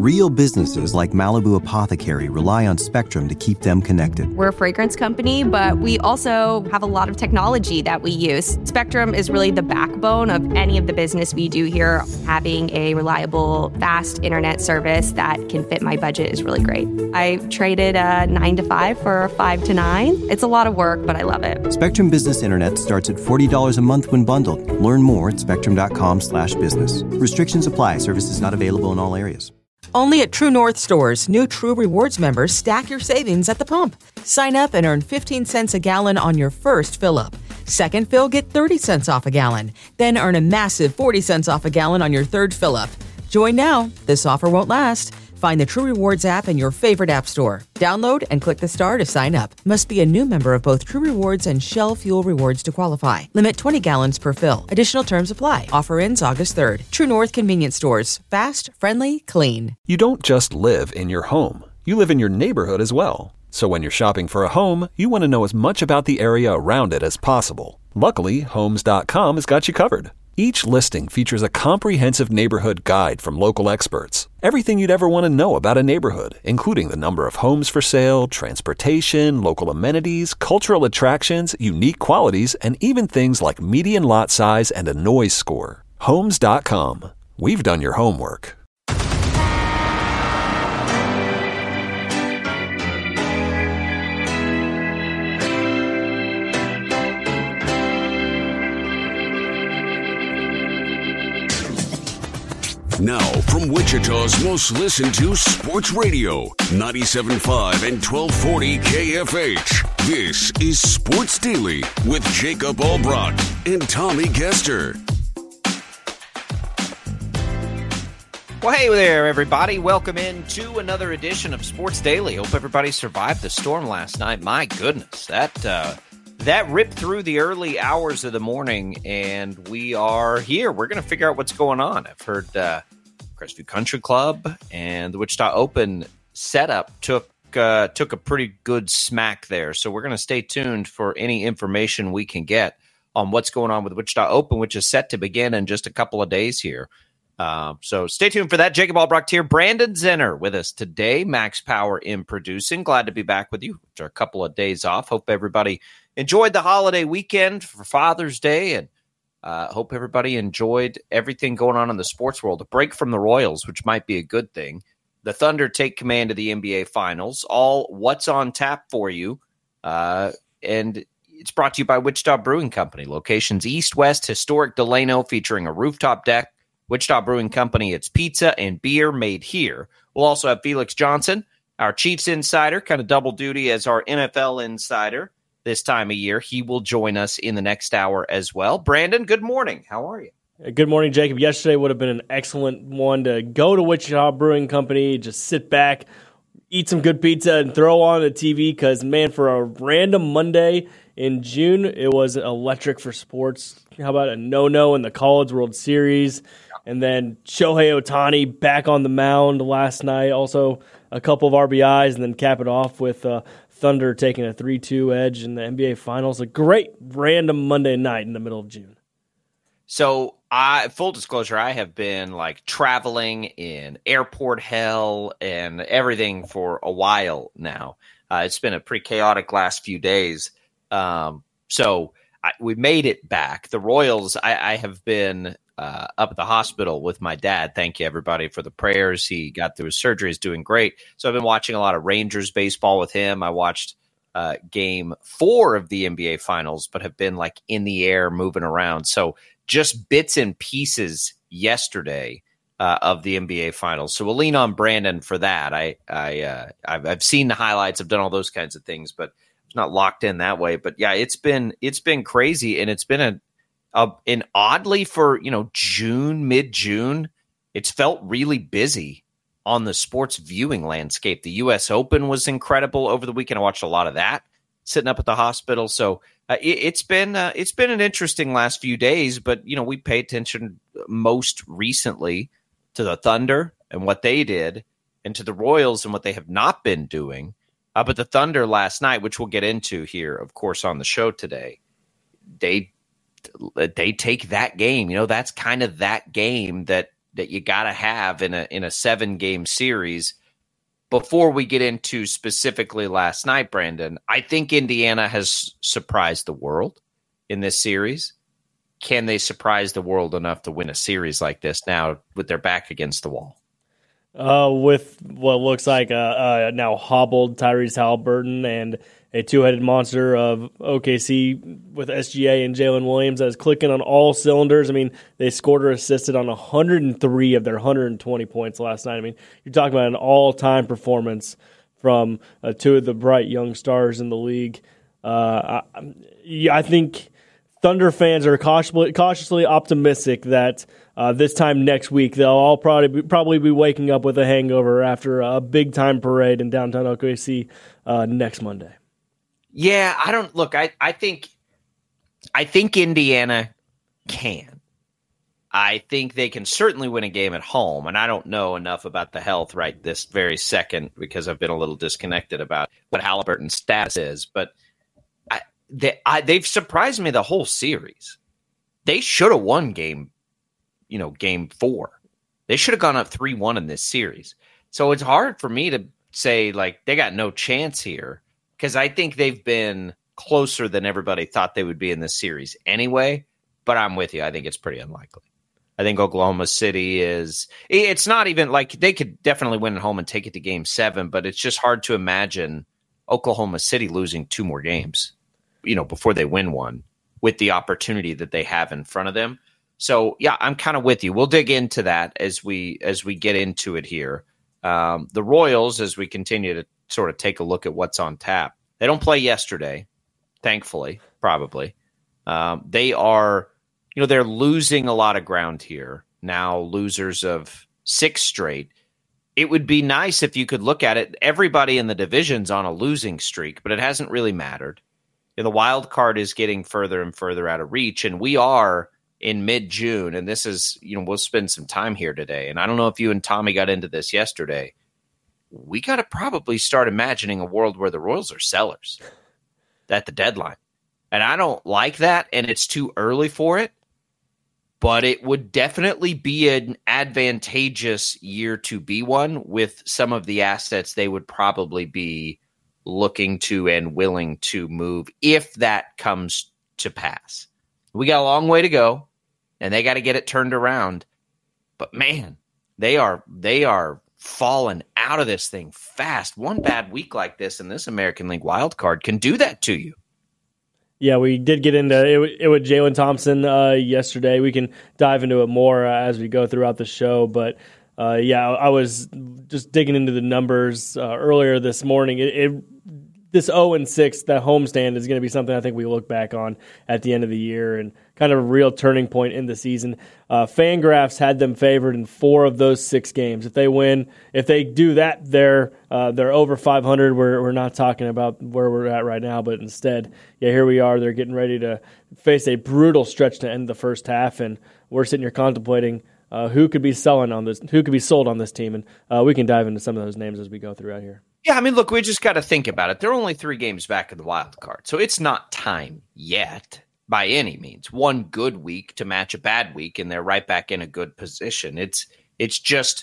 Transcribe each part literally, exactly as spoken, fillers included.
Real businesses like Malibu Apothecary rely on Spectrum to keep them connected. We're a fragrance company, but we also have a lot of technology that we use. Spectrum is really the backbone of any of the business we do here. Having a reliable, fast internet service that can fit my budget is really great. I traded a nine to five for a five to nine. It's a lot of work, but I love it. Spectrum Business Internet starts at forty dollars a month when bundled. Learn more at spectrum.com slash business. Restrictions apply. Services not available in all areas. Only at True North stores, new True Rewards members stack your savings at the pump. Sign up and earn fifteen cents a gallon on your first fill-up. Second fill, get thirty cents off a gallon. Then earn a massive forty cents off a gallon on your third fill-up. Join now. This offer won't last. Find the True Rewards app in your favorite app store. Download and click the star to sign up. Must be a new member of both True Rewards and Shell Fuel Rewards to qualify. Limit twenty gallons per fill. Additional terms apply. Offer ends August third. True North Convenience Stores. Fast, friendly, clean. You don't just live in your home. You live in your neighborhood as well. So when you're shopping for a home, you want to know as much about the area around it as possible. Luckily, Homes dot com has got you covered. Each listing features a comprehensive neighborhood guide from local experts. Everything you'd ever want to know about a neighborhood, including the number of homes for sale, transportation, local amenities, cultural attractions, unique qualities, and even things like median lot size and a noise score. Homes dot com. We've done your homework. Now, from Wichita's most listened to sports radio, ninety-seven point five and twelve forty K F H. This is Sports Daily with Jacob Albrock and Tommy Gester. Well, hey there, everybody. Welcome in to another edition of Sports Daily. Hope everybody survived the storm last night. My goodness, that uh, that ripped through the early hours of the morning, and we are here. We're going to figure out what's going on. I've heard uh, Crestview Country Club and the Wichita Open setup took uh, took a pretty good smack there. So we're going to stay tuned for any information we can get on what's going on with the Wichita Open, which is set to begin in just a couple of days here. Uh, so stay tuned for that. Jacob Albrock here. Brandon Zenner with us today. Max Power in producing. Glad to be back with you after a couple of days off. Hope everybody enjoyed the holiday weekend for Father's Day, and uh, hope everybody enjoyed everything going on in the sports world. A break from the Royals, which might be a good thing. The Thunder take command of the N B A Finals. All what's on tap for you, uh, and it's brought to you by Wichita Brewing Company. Locations east, west, historic Delano, featuring a rooftop deck. Wichita Brewing Company, it's pizza and beer made here. We'll also have Felix Johnson, our Chiefs insider, kind of double duty as our N F L insider this time of year. He will join us in the next hour as well. Brandon, good morning. How are you? Good morning, Jacob. Yesterday would have been an excellent one to go to Wichita Brewing Company, just sit back, eat some good pizza, and throw on the T V because, man, for a random Monday in June, it was electric for sports. How about a no-no in the College World Series? And then Shohei Ohtani back on the mound last night. Also a couple of R B Is, and then cap it off with uh, Thunder taking a three two edge in the N B A Finals. A great random Monday night in the middle of June. So, I, full disclosure, I have been like traveling in airport hell and everything for a while now. Uh, it's been a pretty chaotic last few days. Um, so I, we made it back. The Royals, I, I have been uh, up at the hospital with my dad. Thank you, everybody, for the prayers. He got through his surgery. He's doing great. So I've been watching a lot of Rangers baseball with him. I watched uh, game four of the N B A Finals, but have been like in the air moving around. So just bits and pieces yesterday uh, of the N B A Finals. So we'll lean on Brandon for that. I, I, uh, I've, I've seen the highlights. I've done all those kinds of things, but it's not locked in that way. But yeah, it's been it's been crazy, and it's been a, a an oddly for you know June, mid June, it's felt really busy on the sports viewing landscape. The U S Open was incredible over the weekend. I watched a lot of that sitting up at the hospital. So uh, it, it's been uh, it's been an interesting last few days. But you know we pay attention most recently to the Thunder and what they did, and to the Royals and what they have not been doing. Uh, but the Thunder last night, which we'll get into here, of course, on the show today, they they take that game. You know, that's kind of that game that that you got to have in a in a seven-game series. Before we get into specifically last night, Brandon, I think Indiana has surprised the world in this series. Can they surprise the world enough to win a series like this now with their back against the wall? Uh, with what looks like a, a now hobbled Tyrese Halliburton and a two-headed monster of O K C with S G A and Jalen Williams that is clicking on all cylinders. I mean, they scored or assisted on one hundred three of their one hundred twenty points last night. I mean, you're talking about an all-time performance from uh, two of the bright young stars in the league. Uh, I, I think Thunder fans are cautiously, cautiously optimistic that uh, this time next week they'll all probably be, probably be waking up with a hangover after a big-time parade in downtown O K C uh, next Monday. Yeah, I don't look. I, I think, I think Indiana can. I think they can certainly win a game at home, and I don't know enough about the health right this very second because I've been a little disconnected about what Halliburton's status is. But I, they, I, they've surprised me the whole series. They should have won game, you know, game four. They should have gone up three one in this series. So it's hard for me to say like they got no chance here. Because I think they've been closer than everybody thought they would be in this series anyway. But I'm with you. I think it's pretty unlikely. I think Oklahoma City is – it's not even like they could definitely win at home and take it to game seven, but it's just hard to imagine Oklahoma City losing two more games, you know, before they win one with the opportunity that they have in front of them. So, yeah, I'm kind of with you. We'll dig into that as we as we get into it here. Um, the Royals, as we continue to sort of take a look at what's on tap. They don't play yesterday, thankfully, probably. Um, they are, you know, they're losing a lot of ground here. Now losers of six straight. It would be nice if you could look at it. Everybody in the division's on a losing streak, but it hasn't really mattered. You know, the wild card is getting further and further out of reach, and we are in mid-June, and this is, you know, we'll spend some time here today. And I don't know if you and Tommy got into this yesterday. We got to probably start imagining a world where the Royals are sellers at the deadline. And I don't like that, and it's too early for it, but it would definitely be an advantageous year to be one with some of the assets they would probably be looking to and willing to move if that comes to pass. We got a long way to go, and they got to get it turned around. But, man, they are they are – fallen out of this thing fast. One bad week like this in this American League wild card can do that to you. Yeah, we did get into it, it with Jalen Thompson uh, yesterday. We can dive into it more uh, as we go throughout the show. But, uh, yeah, I was just digging into the numbers uh, earlier this morning. It, it This oh and six, that homestand, is going to be something I think we look back on at the end of the year and kind of a real turning point in the season. Uh, Fangraphs had them favored in four of those six games. If they win, if they do that, they're uh, they're over five hundred. We're we're not talking about where we're at right now, but instead, yeah, here we are. They're getting ready to face a brutal stretch to end the first half, and we're sitting here contemplating uh, who could be selling on this, who could be sold on this team, and uh, we can dive into some of those names as we go throughout here. Yeah, I mean, look, we just got to think about it. They're only three games back of the wild card, so it's not time yet by any means. One good week to match a bad week, and they're right back in a good position. It's it's just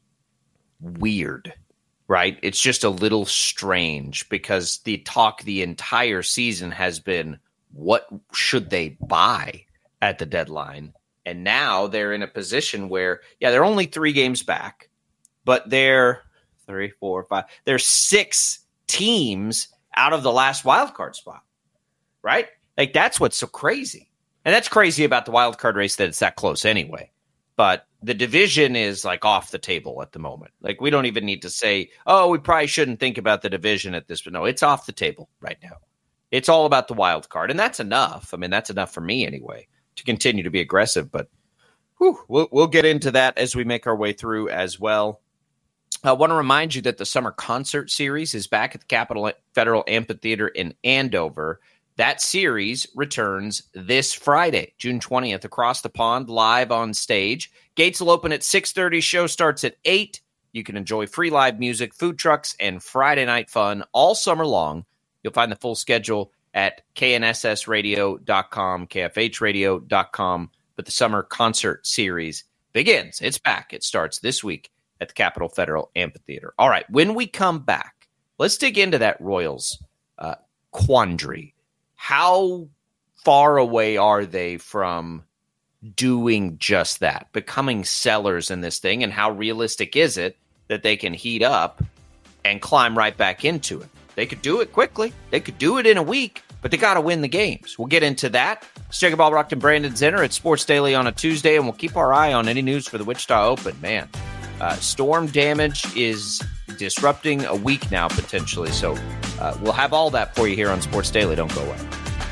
weird, right? It's just a little strange because the talk the entire season has been, what should they buy at the deadline? And now they're in a position where, yeah, they're only three games back, but they're three, four, five. There's six teams out of the last wild card spot, right? Like, that's what's so crazy. And that's crazy about the wild card race that it's that close anyway. But the division is, like, off the table at the moment. Like, we don't even need to say, oh, we probably shouldn't think about the division at this. But no, it's off the table right now. It's all about the wild card. And that's enough. I mean, that's enough for me anyway to continue to be aggressive. But whew, we'll, we'll get into that as we make our way through as well. I want to remind you that the Summer Concert Series is back at the Capitol Federal Amphitheater in Andover. That series returns this Friday, June twentieth, across the pond, live on stage. Gates will open at six thirty. Show starts at eight. You can enjoy free live music, food trucks, and Friday night fun all summer long. You'll find the full schedule at K N S S radio dot com, K F H radio dot com. But the Summer Concert Series begins. It's back. It starts this week at the Capitol Federal Amphitheater. All right, when we come back, let's dig into that Royals uh, quandary. How far away are they from doing just that, becoming sellers in this thing, and how realistic is it that they can heat up and climb right back into it? They could do it quickly. They could do it in a week, but they got to win the games. We'll get into that. It's Jacob Albrocht and Brandon Zinner at Sports Daily on a Tuesday, and we'll keep our eye on any news for the Wichita Open. Man, uh, storm damage is disrupting a week now, potentially. So uh, we'll have all that for you here on Sports Daily. Don't go away.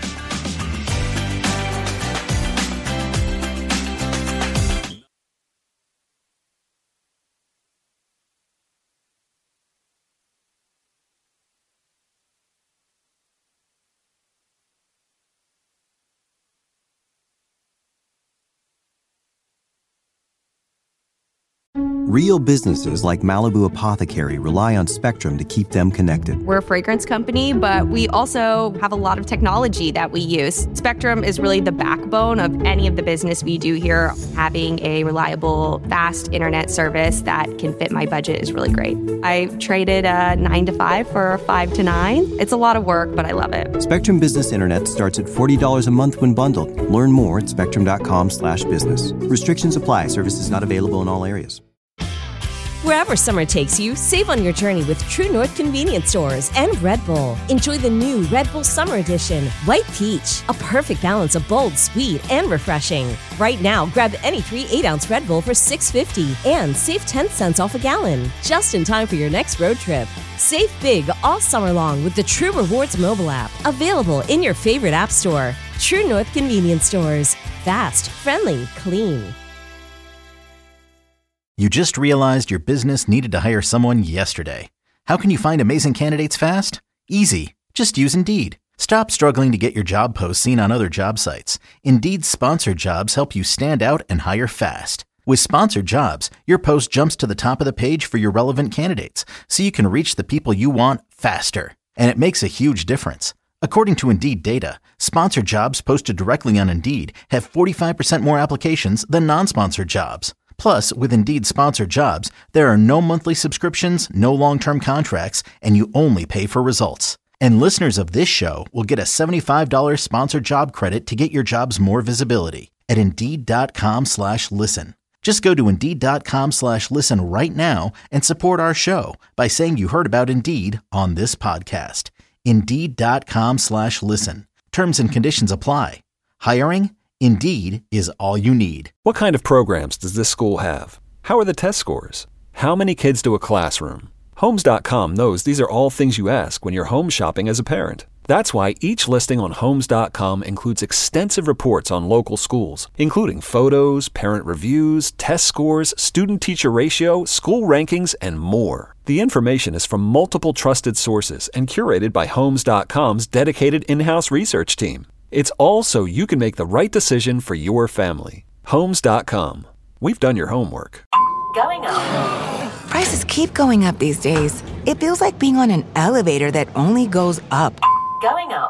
Real businesses like Malibu Apothecary rely on Spectrum to keep them connected. We're a fragrance company, but we also have a lot of technology that we use. Spectrum is really the backbone of any of the business we do here. Having a reliable, fast internet service that can fit my budget is really great. I traded a nine to five for a five to nine. It's a lot of work, but I love it. Spectrum Business Internet starts at forty dollars a month when bundled. Learn more at spectrum.com slash business. Restrictions apply. Services not available in all areas. Wherever summer takes you, save on your journey with True North Convenience Stores and Red Bull. Enjoy the new Red Bull Summer Edition, White Peach, a perfect balance of bold, sweet, and refreshing. Right now, grab any three eight-ounce Red Bull for six fifty and save ten cents off a gallon, just in time for your next road trip. Save big all summer long with the True Rewards mobile app, available in your favorite app store. True North Convenience Stores. Fast, friendly, clean. You just realized your business needed to hire someone yesterday. How can you find amazing candidates fast? Easy. Just use Indeed. Stop struggling to get your job posts seen on other job sites. Indeed's sponsored jobs help you stand out and hire fast. With sponsored jobs, your post jumps to the top of the page for your relevant candidates, so you can reach the people you want faster. And it makes a huge difference. According to Indeed data, sponsored jobs posted directly on Indeed have forty-five percent more applications than non-sponsored jobs. Plus, with Indeed sponsored jobs, there are no monthly subscriptions, no long-term contracts, and you only pay for results. And listeners of this show will get a seventy-five dollars sponsored job credit to get your jobs more visibility at Indeed.com slash listen. Just go to Indeed.com slash listen right now and support our show by saying you heard about Indeed on this podcast. Indeed.com slash listen. Terms and conditions apply. Hiring? Indeed is all you need. What kind of programs does this school have? How are the test scores? How many kids do a classroom? Homes dot com knows these are all things you ask when you're home shopping as a parent. That's why each listing on Homes dot com includes extensive reports on local schools, including photos, parent reviews, test scores, student-teacher ratio, school rankings, and more. The information is from multiple trusted sources and curated by Homes dot com's dedicated in-house research team. It's all so you can make the right decision for your family. Homes dot com. We've done your homework. Going up. Prices keep going up these days. It feels like being on an elevator that only goes up. Going up.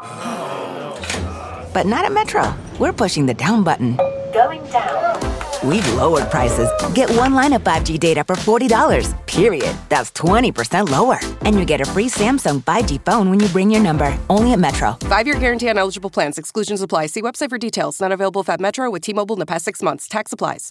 But not at Metro. We're pushing the down button. Going down. We've lowered prices. Get one line of five G data for forty dollars, period. That's twenty percent lower. And you get a free Samsung five G phone when you bring your number. Only at Metro. Five-year guarantee on eligible plans. Exclusions apply. See website for details. Not available at Metro with T-Mobile in the past six months. Tax applies.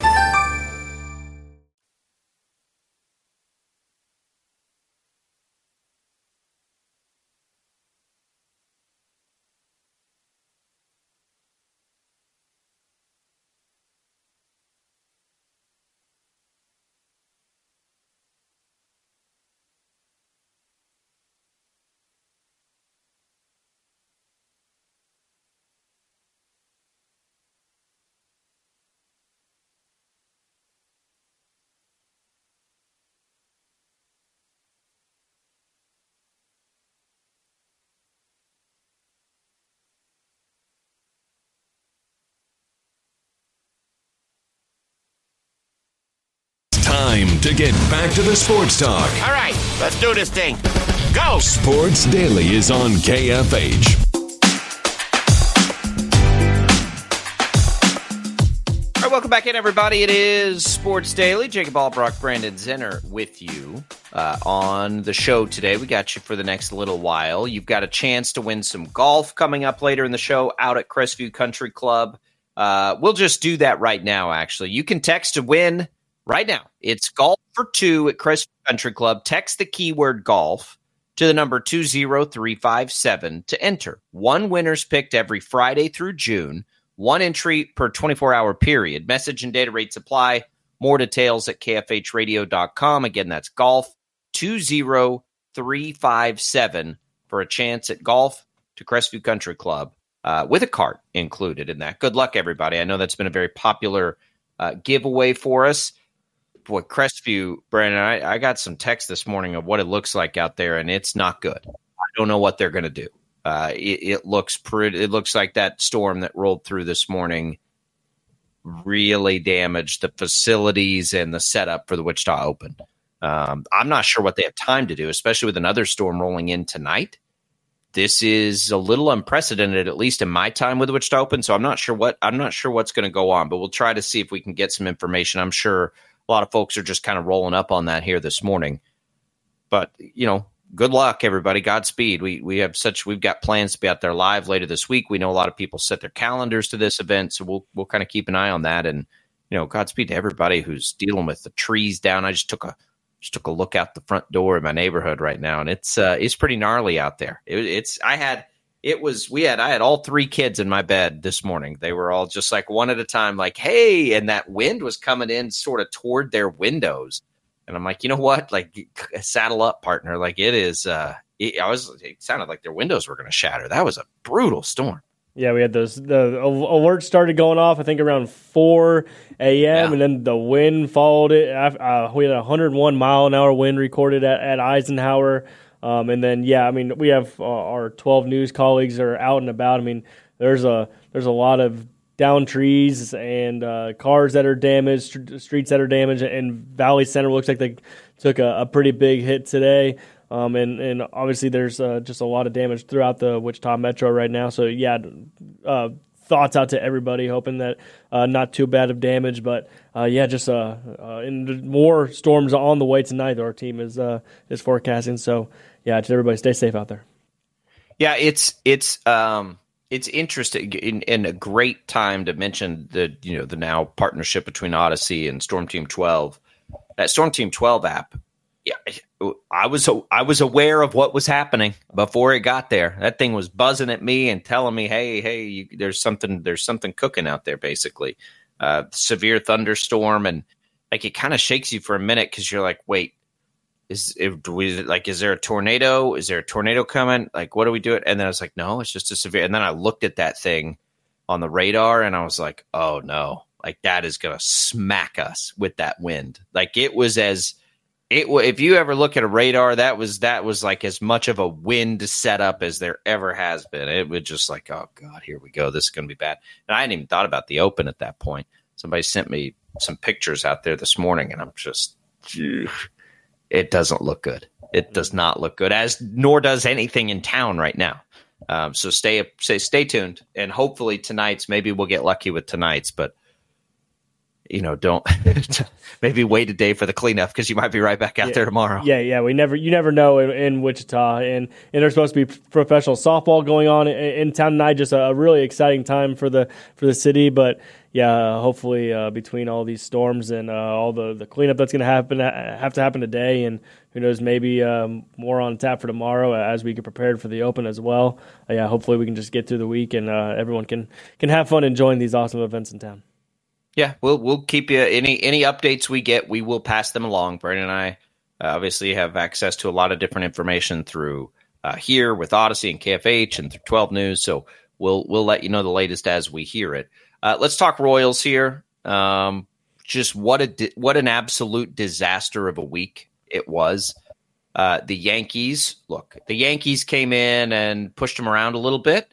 Time to get back to the sports talk. All right, let's do this thing. Go! Sports Daily is on K F H. welcome back in, everybody. It is Sports Daily. Jacob Albrock, Brandon Zenner with you uh, on the show today. We got you for the next little while. You've got a chance to win some golf coming up later in the show out at Crestview Country Club. Uh, we'll just do that right now, actually. You can text to win right now. It's golf for two at Crestview Country Club. Text the keyword golf to the number two zero three five seven to enter. One winner's picked every Friday through June. One entry per twenty-four hour period. Message and data rates apply. More details at K F H radio dot com. Again, that's golf two zero three five seven for a chance at golf to Crestview Country Club uh, with a cart included in that. Good luck, everybody. I know that's been a very popular uh, giveaway for us. Boy, Crestview, Brandon, I, I got some text this morning of what it looks like out there, and it's not good. I don't know what they're going to do. Uh, it, it looks pretty. It looks like that storm that rolled through this morning really damaged the facilities and the setup for the Wichita Open. Um, I'm not sure what they have time to do, especially with another storm rolling in tonight. This is a little unprecedented, at least in my time with the Wichita Open. So I'm not sure what I'm not sure what's going to go on, but we'll try to see if we can get some information. I'm sure a lot of folks are just kind of rolling up on that here this morning. But you know. Good luck, everybody. Godspeed. We we have such we've got plans to be out there live later this week. We know a lot of people set their calendars to this event, so we'll we'll kind of keep an eye on that. And you know, Godspeed to everybody who's dealing with the trees down. I just took a just took a look out the front door in my neighborhood right now, and it's uh, it's pretty gnarly out there. It, it's I had it was we had I had all three kids in my bed this morning. They were all just like one at a time, like hey, and that wind was coming in sort of toward their windows. And I'm like, you know what? Like, saddle up, partner. Like, it is. Uh, it, I was. It sounded like their windows were going to shatter. That was a brutal storm. Yeah, we had those. The alerts started going off. I think around four a.m. Yeah. and then the wind followed it. Uh, we had a one hundred one mile an hour wind recorded at, at Eisenhower. Um, and then yeah, I mean, we have uh, our twelve news colleagues are out and about. I mean, there's a there's a lot of down trees and uh, cars that are damaged, st- streets that are damaged, and Valley Center looks like they took a, a pretty big hit today. Um, and, and obviously there's uh, just a lot of damage throughout the Wichita Metro right now. So, yeah, uh, thoughts out to everybody, hoping that uh, not too bad of damage. But, uh, yeah, just uh, uh, and more storms on the way tonight our team is uh, is forecasting. So, yeah, just everybody stay safe out there. Yeah, it's it's um, – It's interesting and a great time to mention the you know the now partnership between Odyssey and Storm Team twelve. That Storm Team twelve app, yeah, I was I was aware of what was happening before it got there. That thing was buzzing at me and telling me, "Hey, hey, you, there's something there's something cooking out there." Basically, uh, severe thunderstorm, and like it kind of shakes you for a minute because you're like, "Wait." Is it, do we like? Is there a tornado? Is there a tornado coming? Like, what do we do? It and then I was like, no, it's just a severe. And then I looked at that thing on the radar, and I was like, oh no, like that is gonna smack us with that wind. Like it was as it. If you ever look at a radar, that was that was like as much of a wind setup as there ever has been. It was just like, oh god, here we go. This is gonna be bad. And I hadn't even thought about the Open at that point. Somebody sent me some pictures out there this morning, and I'm just. Phew. It doesn't look good. It does not look good, as nor does anything in town right now. Um, so stay, stay, stay tuned, and hopefully tonight's. Maybe we'll get lucky with tonight's, but you know, don't maybe wait a day for the cleanup because you might be right back out yeah. there tomorrow. Yeah, yeah. We never, you never know in, in Wichita, and and there's supposed to be professional softball going on in, in town tonight. Just a, a really exciting time for the for the city, but. Yeah, hopefully uh, between all these storms and uh, all the, the cleanup that's going to happen, have to happen today, and who knows, maybe um, more on tap for tomorrow as we get prepared for the Open as well. Uh, yeah, hopefully we can just get through the week and uh, everyone can can have fun enjoying these awesome events in town. Yeah, we'll we'll keep you any any updates we get, we will pass them along. Brandon and I uh, obviously have access to a lot of different information through uh, here with Odyssey and K F H and through twelve News, so we'll we'll let you know the latest as we hear it. Uh, let's talk Royals here. Um, just what a di- what an absolute disaster of a week it was. Uh, the Yankees, look, the Yankees came in and pushed them around a little bit.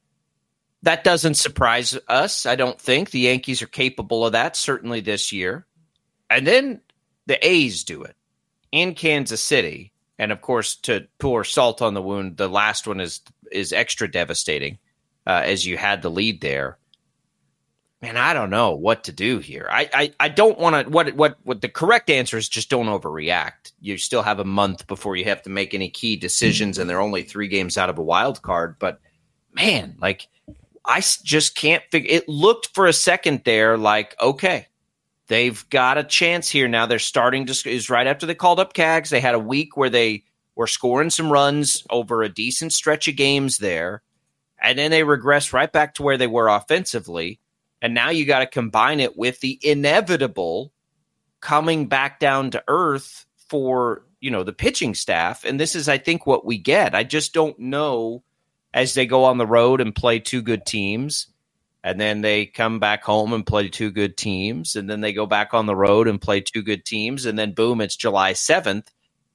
That doesn't surprise us, I don't think. The Yankees are capable of that, certainly this year. And then the A's do it in Kansas City. And, of course, to pour salt on the wound, the last one is is extra devastating uh, as you had the lead there. man, I don't know what to do here. I, I, I don't want to. What what what the correct answer is just don't overreact. You still have a month before you have to make any key decisions, and they're only three games out of a wild card. But man, like I just can't figure. It looked for a second there like okay, they've got a chance here now. They're starting to. Is right after they called up Cags. They had a week where they were scoring some runs over a decent stretch of games there, and then they regressed right back to where they were offensively. And now you got to combine it with the inevitable coming back down to earth for, you know, the pitching staff. And this is, I think, what we get. I just don't know as they go on the road and play two good teams, and then they come back home and play two good teams, and then they go back on the road and play two good teams, and then boom, it's July seventh.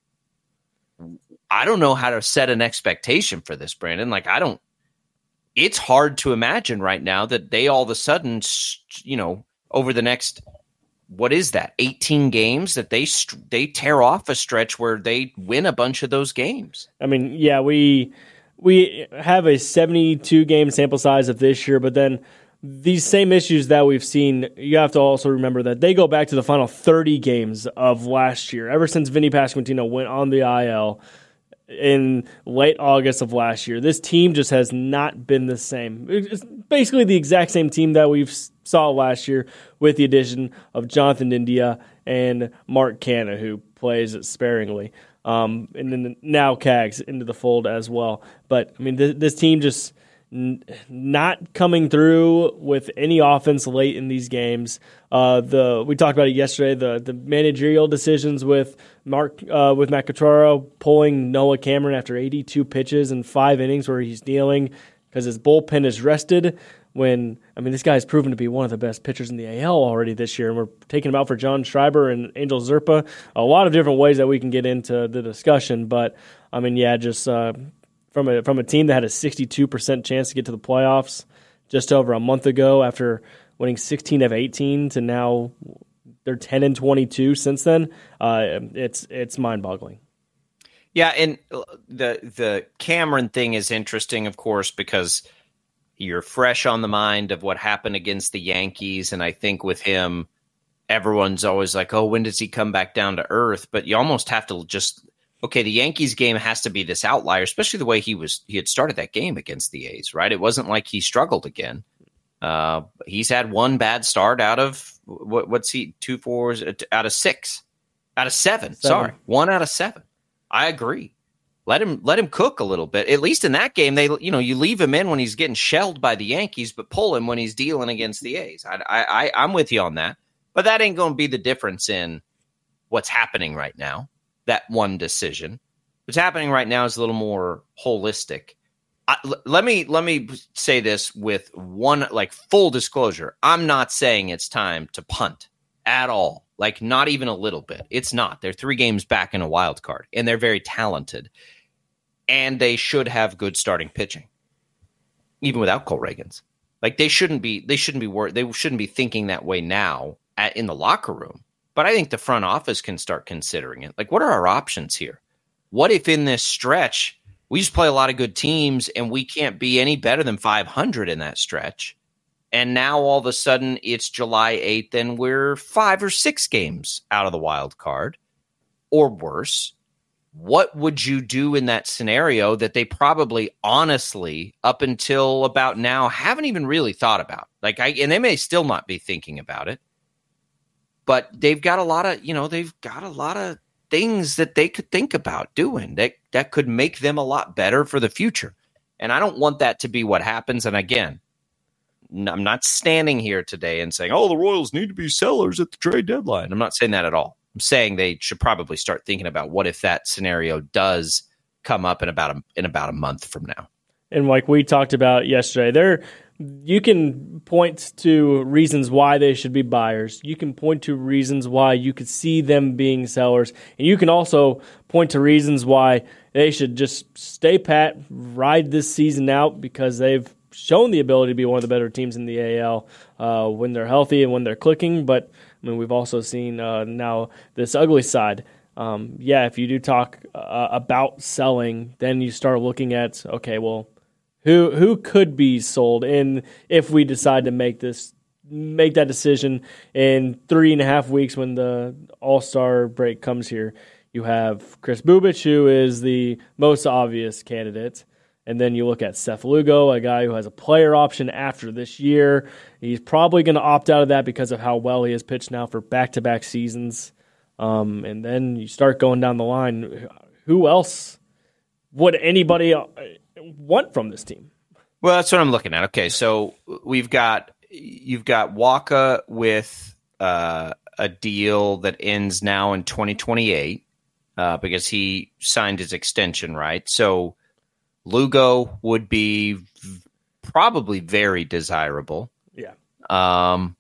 I don't know how to set an expectation for this, Brandon. Like, I don't. It's hard to imagine right now that they all of a sudden, you know, over the next, what is that, eighteen games, that they they tear off a stretch where they win a bunch of those games. I mean, yeah, we we have a seventy-two game sample size of this year, but then these same issues that we've seen, you have to also remember that they go back to the final thirty games of last year. Ever since Vinny Pasquantino went on the I L in late August of last year, this team just has not been the same. It's basically the exact same team that we saw last year, with the addition of Jonathan India and Mark Canha, who plays sparingly, um, and then now Cags into the fold as well. But I mean, th- this team just n- not coming through with any offense late in these games. Uh, the we talked about it yesterday. The the managerial decisions with Mark uh, with Matt Quatraro pulling Noah Cameron after eighty-two pitches and five innings where he's dealing because his bullpen is rested. When I mean, this guy has proven to be one of the best pitchers in the A L already this year, and we're taking him out for John Schreiber and Angel Zerpa. A lot of different ways that we can get into the discussion, but I mean, yeah, just uh, from a from a team that had a sixty-two percent chance to get to the playoffs just over a month ago after winning sixteen of eighteen to now they're ten and twenty-two since then. Uh, it's it's mind-boggling. Yeah, and the the Cameron thing is interesting, of course, because you're fresh on the mind of what happened against the Yankees, and I think with him, everyone's always like, oh, when does he come back down to earth? But you almost have to just, okay, the Yankees game has to be this outlier, especially the way he was he had started that game against the A's, right? It wasn't like he struggled again. Uh, he's had one bad start out of what, what's he two fours out of six, out of seven, seven. Sorry, one out of seven. I agree. Let him let him cook a little bit. At least in that game, they you know you leave him in when he's getting shelled by the Yankees, but pull him when he's dealing against the A's. I, I, I'm with you on that, but that ain't going to be the difference in what's happening right now. That one decision, what's happening right now is a little more holistic. I, l- let me let me say this with one like full disclosure. I'm not saying it's time to punt at all. Like not even a little bit. It's not. They're three games back in a wild card, and they're very talented, and they should have good starting pitching, even without Cole Reagans. Like they shouldn't be. They shouldn't be worried. They shouldn't be thinking that way now at, in the locker room. But I think the front office can start considering it. Like, what are our options here? What if in this stretch we just play a lot of good teams and we can't be any better than five hundred in that stretch? And now all of a sudden it's July eighth and we're five or six games out of the wild card or worse. What would you do in that scenario that they probably honestly up until about now haven't even really thought about? Like I, and they may still not be thinking about it, but they've got a lot of, you know, they've got a lot of things that they could think about doing that, that could make them a lot better for the future. And I don't want that to be what happens. And again, I'm not standing here today and saying, oh, the Royals need to be sellers at the trade deadline. I'm not saying that at all. I'm saying they should probably start thinking about what if that scenario does come up in about a, in about a month from now. And like we talked about yesterday, there you can point to reasons why they should be buyers. You can point to reasons why you could see them being sellers. And you can also point to reasons why they should just stay pat, ride this season out because they've shown the ability to be one of the better teams in the A L uh, when they're healthy and when they're clicking. But I mean, we've also seen uh, now this ugly side. Um, yeah, if you do talk uh, about selling, then you start looking at, okay, well, who who could be sold? And if we decide to make this make that decision in three and a half weeks when the All-Star break comes here. You have Chris Bubich, who is the most obvious candidate. And then you look at Seth Lugo, a guy who has a player option after this year. He's probably going to opt out of that because of how well he has pitched now for back-to-back seasons. Um, and then you start going down the line. Who else would anybody want from this team? Well, that's what I'm looking at. Okay, so we've got you've got Waka with uh, a deal that ends now in twenty twenty-eight uh, because he signed his extension, right? So Lugo would be v- probably very desirable. Yeah. Um,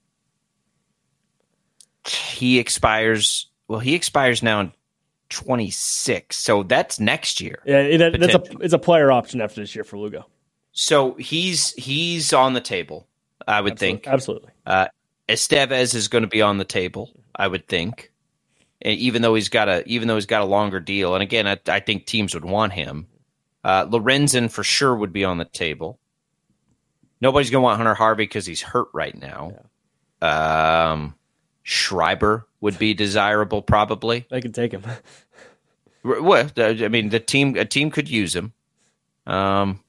he expires. Well, he expires now in twenty-six, so that's next year. Yeah, it, that's a it's a player option after this year for Lugo. So he's he's on the table, I would Absolutely. think. Absolutely. Uh, Estevez is going to be on the table, I would think. And even though he's got a even though he's got a longer deal, and again, I, I think teams would want him. Uh, Lorenzen for sure would be on the table. Nobody's going to want Hunter Harvey because he's hurt right now. Yeah. Um, Schreiber would be desirable, probably. I could take him. Well, I mean, the team a team could use him. Um.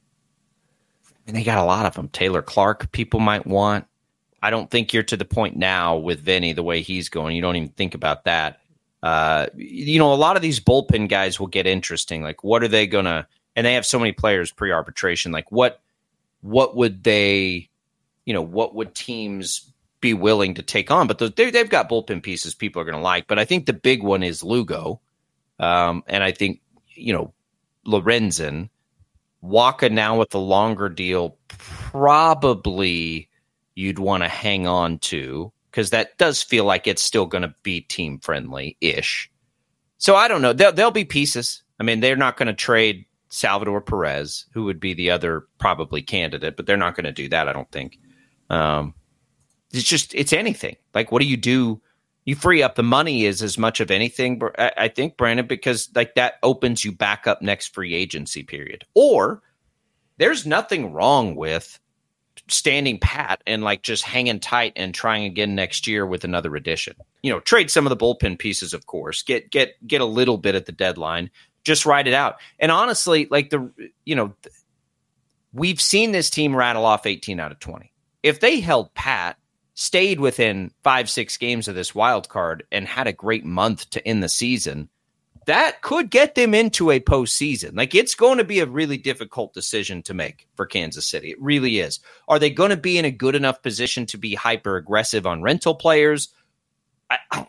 And they got a lot of them. Taylor Clark, people might want. I don't think you're to the point now with Vinny the way he's going. You don't even think about that. Uh, you know, a lot of these bullpen guys will get interesting. Like, what are they going to – and they have so many players pre-arbitration. Like, what what would they – you know, what would teams be willing to take on? But those, they've got bullpen pieces people are going to like. But I think the big one is Lugo. Um, and I think, you know, Lorenzen – Waka now with the longer deal, probably you'd want to hang on to because that does feel like it's still going to be team friendly ish. So I don't know. There'll, there'll be pieces. I mean, they're not going to trade Salvador Perez, who would be the other probably candidate, but they're not going to do that. I don't think. Um, it's just it's anything. Like, what do you do? You free up the money is as much of anything, I think, Brandon, because like that opens you back up next free agency period. Or there's nothing wrong with standing pat and like just hanging tight and trying again next year with another addition. You know, trade some of the bullpen pieces, of course. Get get get a little bit at the deadline. Just ride it out. And honestly, like the you know, we've seen this team rattle off eighteen out of twenty. If they held pat, stayed within five, six games of this wild card and had a great month to end the season, that could get them into a postseason. Like, it's going to be a really difficult decision to make for Kansas City. It really is. Are they going to be in a good enough position to be hyper aggressive on rental players? I, I,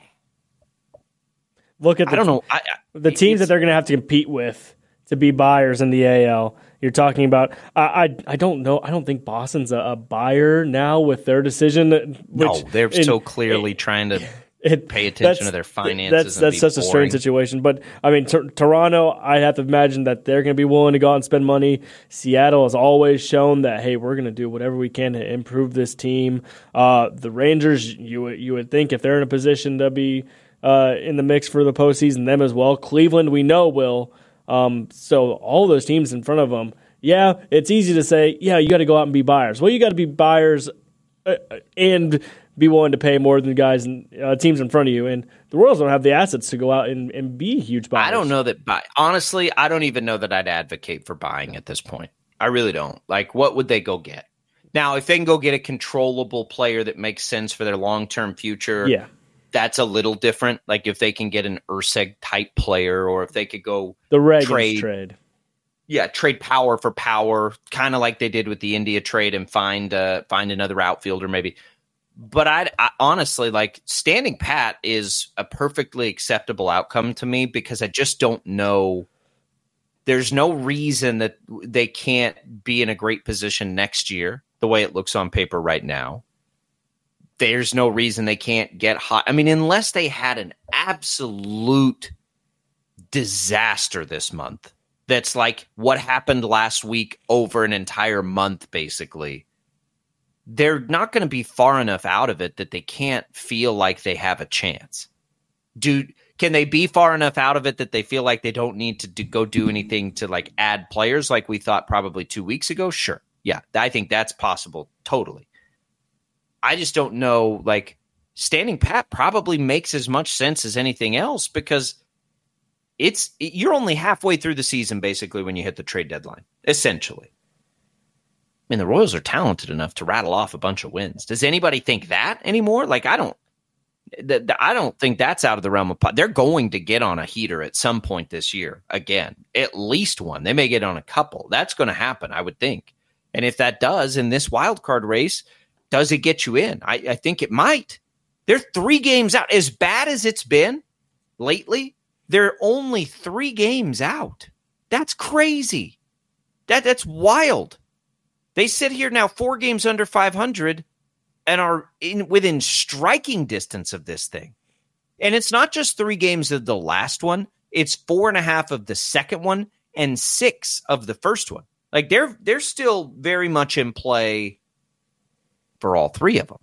Look at the, I don't know. I, the teams that they're going to have to compete with to be buyers in the A L. You're talking about, I, I I don't know, I don't think Boston's a, a buyer now with their decision. Which, no, they're in, so clearly it, to it, pay attention to their finances. That's, that's such boring. a strange situation. But, I mean, t- Toronto, I have to imagine that they're going to be willing to go out and spend money. Seattle has always shown that, hey, we're going to do whatever we can to improve this team. Uh, the Rangers, you, you would think if they're in a position to be uh, in the mix for the postseason, them as well. Cleveland, we know will. Um, so all those teams in front of them, yeah, it's easy to say, yeah, you got to go out and be buyers. Well, you got to be buyers uh, and be willing to pay more than the guys and uh, teams in front of you. And the Royals don't have the assets to go out and, and be huge buyers. I don't know that. Buy, honestly, I don't even know that I'd advocate for buying at this point. I really don't. Like, what would they go get? Now, if they can go get a controllable player that makes sense for their long-term future, yeah. That's a little different. Like if they can get an Urseg type player, or if they could go the Reagans trade, trade, yeah, trade power for power, kind of like they did with the India trade, and find uh, find another outfielder maybe. But I'd, I honestly like standing pat is a perfectly acceptable outcome to me because I just don't know. There's no reason that they can't be in a great position next year the way it looks on paper right now. There's no reason they can't get hot. I mean, unless they had an absolute disaster this month. That's like what happened last week over an entire month, basically. They're not going to be far enough out of it that they can't feel like they have a chance. Do can they be far enough out of it that they feel like they don't need to do, go do anything to like add players like we thought probably two weeks ago? Sure. Yeah, I think that's possible. Totally. I just don't know, like, standing pat probably makes as much sense as anything else because it's you're only halfway through the season, basically, when you hit the trade deadline, essentially. I mean, the Royals are talented enough to rattle off a bunch of wins. Does anybody think that anymore? Like, I don't. The, the, I don't think that's out of the realm of pot. They're going to get on a heater at some point this year. Again, at least one. They may get on a couple. That's going to happen, I would think. And if that does, in this wild card race, does it get you in? I, I think it might. They're three games out. As bad as it's been lately, they're only three games out. That's crazy. That That's wild. They sit here now four games under five hundred and are in within striking distance of this thing. And it's not just three games of the last one. It's four and a half of the second one and six of the first one. Like they're they're still very much in play for all three of them.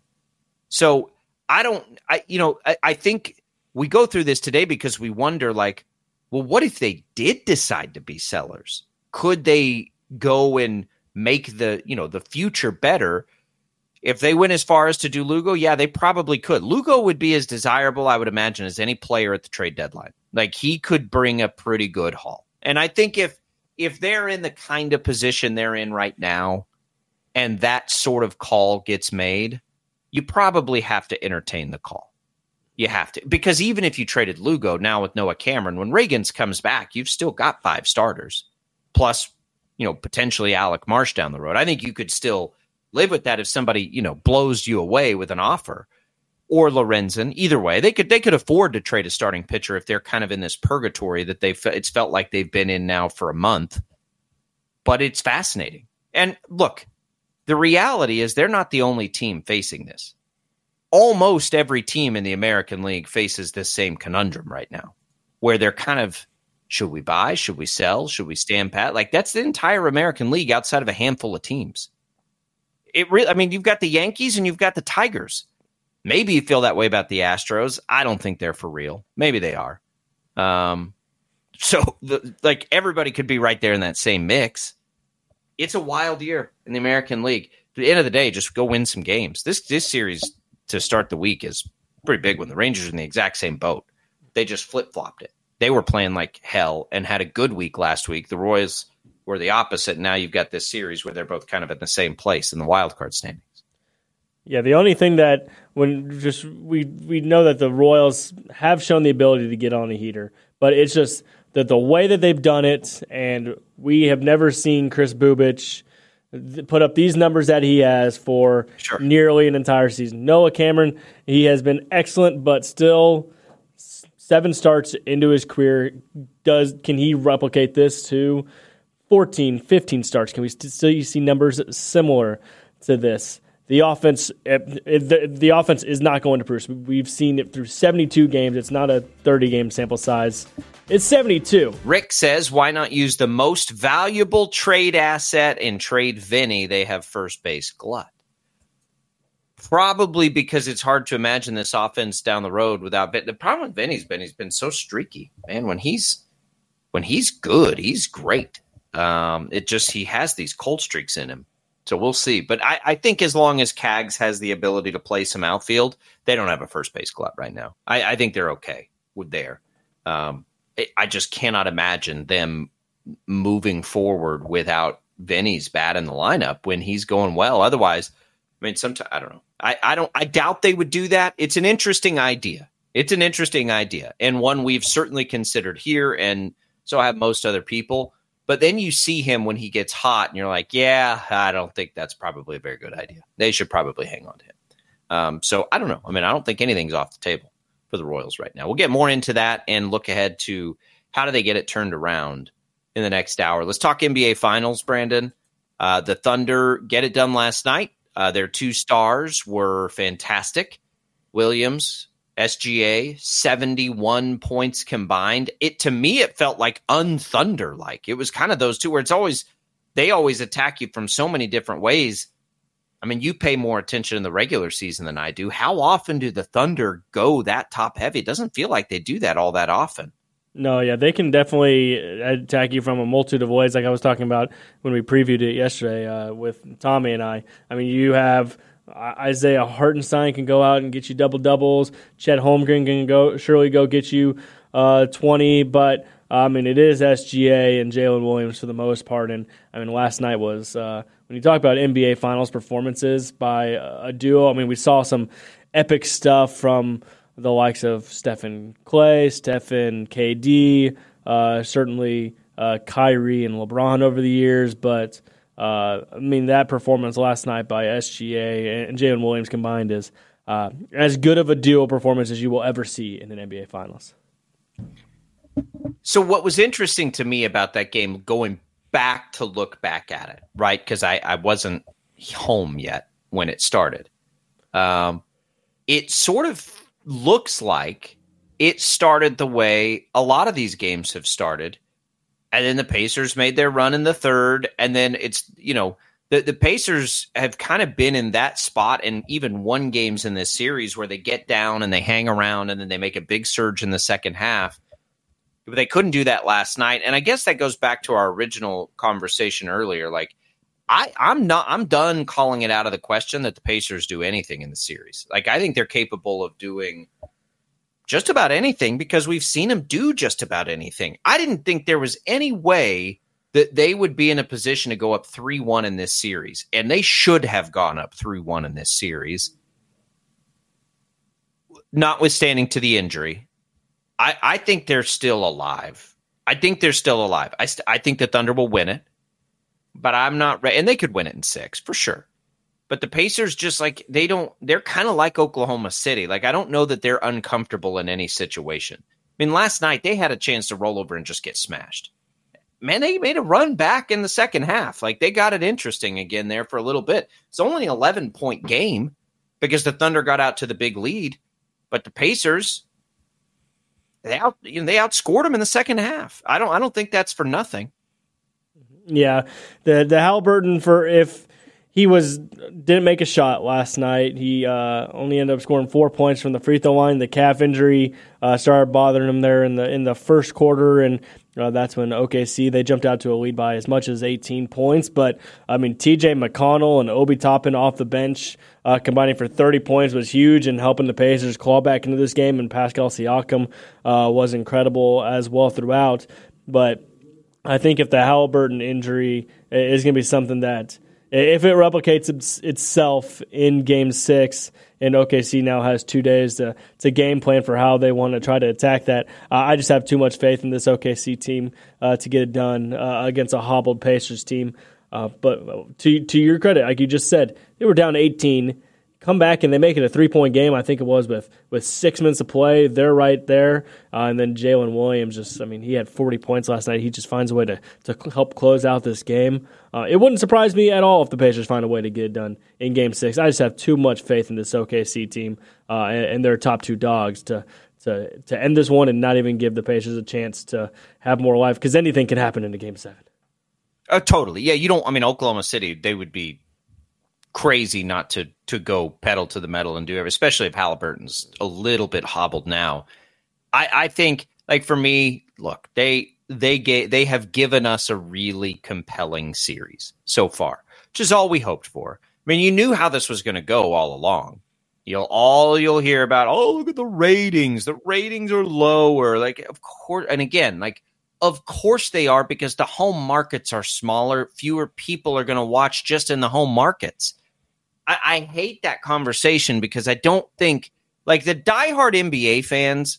So I don't, I you know, I, I think we go through this today because we wonder, like, well, what if they did decide to be sellers? Could they go and make the, you know, the future better? If they went as far as to do Lugo, yeah, they probably could. Lugo would be as desirable, I would imagine, as any player at the trade deadline. Like, he could bring a pretty good haul. And I think if if they're in the kind of position they're in right now, and that sort of call gets made, you probably have to entertain the call. You have to. Because even if you traded Lugo now with Noah Cameron, when Reagans comes back, you've still got five starters. Plus, you know, potentially Alec Marsh down the road. I think you could still live with that if somebody, you know, blows you away with an offer, or Lorenzen. Either way, they could they could afford to trade a starting pitcher if they're kind of in this purgatory that they it's felt like they've been in now for a month. But it's fascinating. And look, the reality is they're not the only team facing this. Almost every team in the American League faces this same conundrum right now, where they're kind of, should we buy? Should we sell? Should we stand pat? Like, that's the entire American League outside of a handful of teams. It really, I mean, you've got the Yankees and you've got the Tigers. Maybe you feel that way about the Astros. I don't think they're for real. Maybe they are. Um, so, the, like, everybody could be right there in that same mix. It's a wild year in the American League. At the end of the day, just go win some games. This this series to start the week is pretty big when the Rangers are in the exact same boat. They just flip-flopped it. They were playing like hell and had a good week last week. The Royals were the opposite. Now you've got this series where they're both kind of in the same place in the wild card standings. Yeah, the only thing that when just we we know that the Royals have shown the ability to get on a heater, but it's just that the way that they've done it, and we have never seen Chris Bubich put up these numbers that he has for sure. nearly an entire season. Noah Cameron, he has been excellent, but still seven starts into his career. Does can he replicate this to fourteen, fifteen starts? Can we still see numbers similar to this? The offense, the, the offense is not going to produce. We've seen it through seventy-two games. It's not a thirty-game sample size. It's seventy-two. Rick says, why not use the most valuable trade asset and trade Vinny? They have first base glut. Probably because it's hard to imagine this offense down the road without Vinny. The problem with Vinny's been he's been so streaky, man. When he's when he's good, he's great. Um, it just he has these cold streaks in him. So we'll see. But I, I think as long as Cags has the ability to play some outfield, they don't have a first base glut right now. I, I think they're okay with there. Um, it, I just cannot imagine them moving forward without Vinny's bat in the lineup when he's going well. Otherwise, I mean, sometimes I don't know. I, I don't. I doubt they would do that. It's an interesting idea. It's an interesting idea, and one we've certainly considered here, and so have most other people. But then you see him when he gets hot, and you're like, yeah, I don't think that's probably a very good idea. They should probably hang on to him. Um, so I don't know. I mean, I don't think anything's off the table for the Royals right now. We'll get more into that and look ahead to how do they get it turned around in the next hour. Let's talk N B A Finals, Brandon. Uh, the Thunder get it done last night. Uh, their two stars were fantastic. Williams, S G A, seventy-one points combined. It to me, it felt like un-Thunder like. It was kind of those two where it's always they always attack you from so many different ways. I mean, you pay more attention in the regular season than I do. How often do the Thunder go that top heavy? It doesn't feel like they do that all that often. No, yeah, they can definitely attack you from a multitude of ways, like I was talking about when we previewed it yesterday uh, with Tommy and I. I mean, you have Isaiah Hartenstein can go out and get you double doubles. Chet Holmgren can go surely go get you uh, twenty, but I mean it is S G A and Jalen Williams for the most part. And I mean last night was uh, when you talk about N B A Finals performances by a duo. I mean we saw some epic stuff from the likes of Stephen Clay, Stephen K D, uh, certainly uh, Kyrie and LeBron over the years, but. Uh, I mean, that performance last night by S G A and Jalen Williams combined is uh, as good of a duo performance as you will ever see in an N B A Finals. So what was interesting to me about that game, going back to look back at it, right, because I, I wasn't home yet when it started, um, it sort of looks like it started the way a lot of these games have started. And then the Pacers made their run in the third. And then it's, you know, the, the Pacers have kind of been in that spot and even won games in this series where they get down and they hang around and then they make a big surge in the second half. But they couldn't do that last night. And I guess that goes back to our original conversation earlier. Like, I, I'm not, I'm done calling it out of the question that the Pacers do anything in the series. Like, I think they're capable of doing just about anything because we've seen them do just about anything. I didn't think there was any way that they would be in a position to go up three one in this series, and they should have gone up three one in this series, notwithstanding to the injury. I, I think they're still alive. I think they're still alive. I, st- I think the Thunder will win it, but I'm not ready. And they could win it in six for sure. But the Pacers just like they don't they're kind of like Oklahoma City. Like, I don't know that they're uncomfortable in any situation. I mean, last night they had a chance to roll over and just get smashed. Man, they made a run back in the second half. Like, they got it interesting again there for a little bit. It's only an eleven point game because the Thunder got out to the big lead. But the Pacers, they out you know, they outscored them in the second half. I don't I don't think that's for nothing. Yeah, the the Halliburton for if. He was didn't make a shot last night. He uh, only ended up scoring four points from the free throw line. The calf injury uh, started bothering him there in the in the first quarter, and uh, that's when O K C they jumped out to a lead by as much as eighteen points. But I mean, T J McConnell and Obi Toppin off the bench uh, combining for thirty points was huge and helping the Pacers claw back into this game. And Pascal Siakam uh, was incredible as well throughout. But I think if the Halliburton injury is going to be something that. If it replicates its, itself in Game Six, and O K C now has two days to, to game plan for how they want to try to attack that, uh, I just have too much faith in this O K C team uh, to get it done uh, against a hobbled Pacers team. Uh, but to to your credit, like you just said, they were down eighteen. Come back and they make it a three-point game, I think it was, with, with six minutes to play. They're right there. Uh, and then Jalen Williams just, I mean, he had forty points last night. He just finds a way to, to help close out this game. Uh, it wouldn't surprise me at all if the Pacers find a way to get it done in Game six. I just have too much faith in this O K C team uh, and, and their top two dogs to, to, to end this one and not even give the Pacers a chance to have more life, because anything can happen into Game seven. Uh, totally. Yeah, you don't, I mean, Oklahoma City, they would be crazy not to to go pedal to the metal and do it, especially if Halliburton's a little bit hobbled now. I, I think, like, for me, look, they they gave, they have given us a really compelling series so far, which is all we hoped for. I mean, you knew how this was going to go all along. You'll all you'll hear about, oh, look at the ratings. The ratings are lower. Like, of course, and again, like, of course they are, because the home markets are smaller. Fewer people are going to watch just in the home markets. I, I hate that conversation because I don't think, like, the diehard N B A fans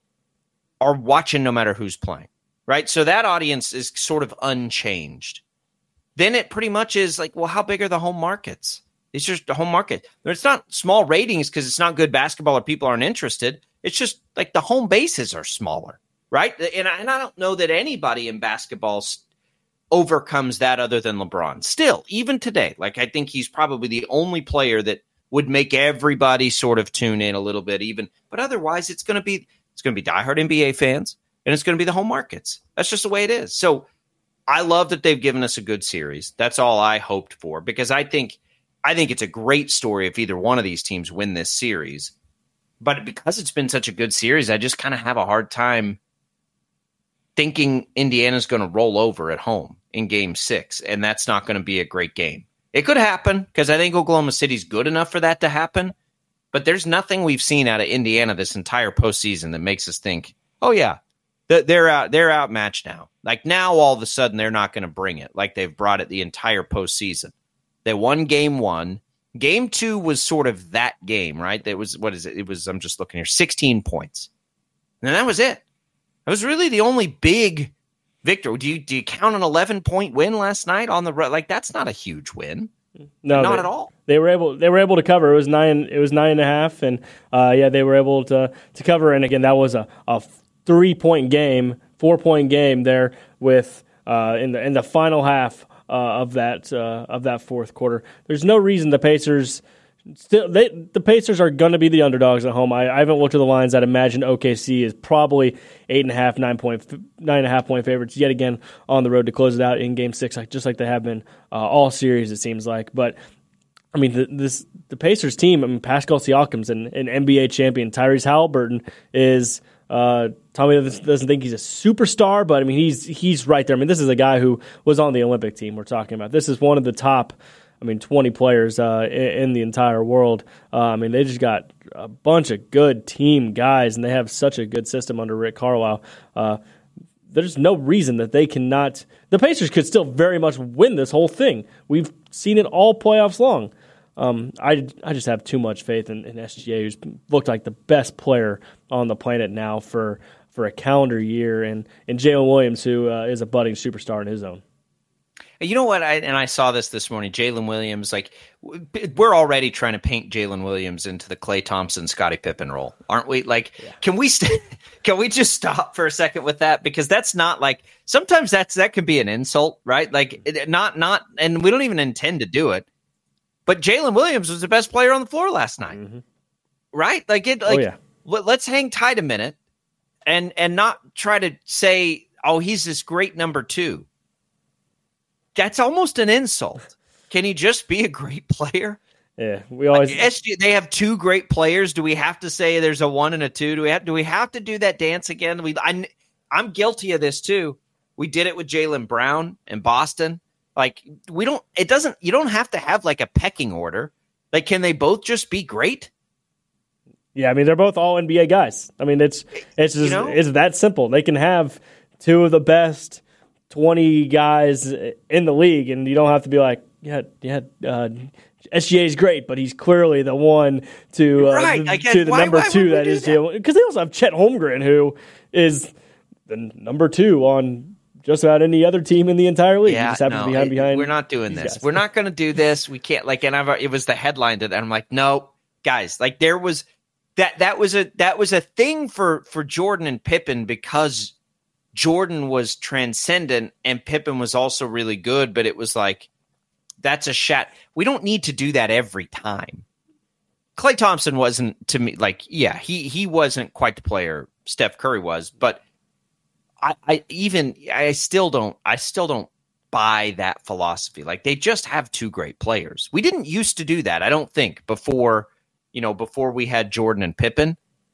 are watching no matter who's playing, right? So that audience is sort of unchanged. Then it pretty much is like, well, how big are the home markets? It's just the home market. It's not small ratings because it's not good basketball or people aren't interested. It's just like the home bases are smaller, right? And I, and I don't know that anybody in basketball overcomes that other than LeBron. Still, even today, like, I think he's probably the only player that would make everybody sort of tune in a little bit even. But otherwise, it's going to be it's going to be diehard N B A fans, and it's going to be the home markets. That's just the way it is. So I love that they've given us a good series. That's all I hoped for, because I think I think it's a great story if either one of these teams win this series. But because it's been such a good series, I just kind of have a hard time thinking Indiana's going to roll over at home in Game Six, and that's not going to be a great game. It could happen because I think Oklahoma City's good enough for that to happen. But there's nothing we've seen out of Indiana this entire postseason that makes us think, oh, yeah, they're out, they're outmatched now. Like now, all of a sudden, they're not going to bring it like they've brought it the entire postseason. They won game one. Game two was sort of that game, right? That was, what is it? It was, I'm just looking here, sixteen points. And that was it. That was really the only big victory. Do you do you count an eleven point win last night on the road? Like that's not a huge win. No, not they, at all. They were able. They were able to cover. It was nine. It was nine and a half, and uh, yeah, they were able to to cover. And again, that was a, a three point game, four point game there with uh, in the in the final half uh, of that uh, of that fourth quarter. There's no reason the Pacers. Still, they, the Pacers are going to be the underdogs at home. I, I haven't looked at the lines. I'd imagine O K C is probably eight and a half, nine point, nine and a half point favorites yet again on the road to close it out in Game Six, like just like they have been uh, all series. It seems like, but I mean, the, this the Pacers team. I mean, Pascal Siakam's an, an N B A champion. Tyrese Halliburton is. Uh, Tommy doesn't think he's a superstar, but I mean, he's he's right there. I mean, this is a guy who was on the Olympic team. We're talking about. This is one of the top. I mean, twenty players uh, in, in the entire world. Uh, I mean, they just got a bunch of good team guys, and they have such a good system under Rick Carlisle. Uh, there's no reason that they cannot – the Pacers could still very much win this whole thing. We've seen it all playoffs long. Um, I, I just have too much faith in, in S G A, who's looked like the best player on the planet now for, for a calendar year, and, and Jalen Williams, who uh, is a budding superstar in his own. You know what? I, and I saw this this morning. Jalen Williams, like we're already trying to paint Jalen Williams into the Klay Thompson, Scottie Pippen role, aren't we? Like, yeah. can we st- can we just stop for a second with that? Because that's not like sometimes that's that can be an insult, right? Like, it, not not, and we don't even intend to do it. But Jalen Williams was the best player on the floor last night, mm-hmm. right? Like it. Like, oh, yeah. let, let's hang tight a minute, and and not try to say, oh, he's this great number two. That's almost an insult. Can he just be a great player? Yeah, we always. Like S G, they have two great players. Do we have to say there's a one and a two? Do we have? Do we have to do that dance again? We, I, I'm guilty of this too. We did it with Jaylen Brown in Boston. Like we don't. It doesn't. You don't have to have like a pecking order. Like, can they both just be great? Yeah, I mean they're both all N B A guys. I mean it's it's just, you know? It's that simple. They can have two of the best twenty guys in the league, and you don't have to be like, yeah, yeah, uh, S G A is great, but he's clearly the one to uh, right. to guess, the why, number why two that is Jalen. Because they also have Chet Holmgren, who is the number two on just about any other team in the entire league. Yeah, he just happens no, to be behind, behind we're not doing this. guys. We're not going to do this. We can't. Like, and I've, it was the headline that I'm like, no, guys. Like, there was that that was a that was a thing for for Jordan and Pippen because Jordan was transcendent and Pippen was also really good, but it was like, that's a shot. We don't need to do that every time. Klay Thompson wasn't, to me, like, yeah, he he wasn't quite the player Steph Curry was, but I, I even I still don't I still don't buy that philosophy. Like, they just have two great players. We didn't used to do that, I don't think, before, you know, before we had Jordan and Pippen.